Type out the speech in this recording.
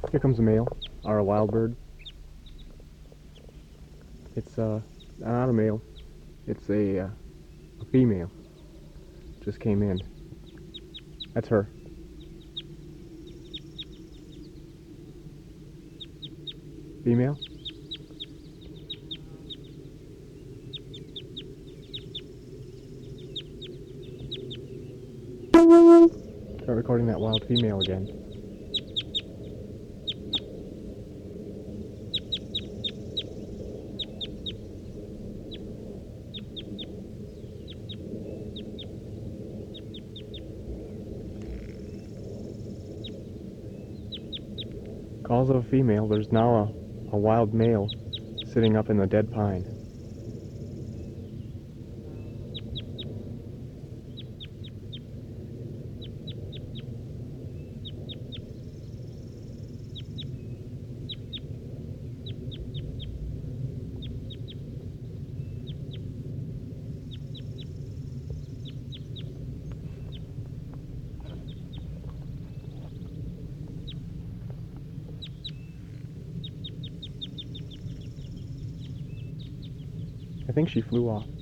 Here comes a male, or a wild bird. It's not a male. It's a female. Just came in. That's her. Female? Start recording that wild female again. Calls of a female. There's now a wild male sitting up in the dead pine. I think she flew off.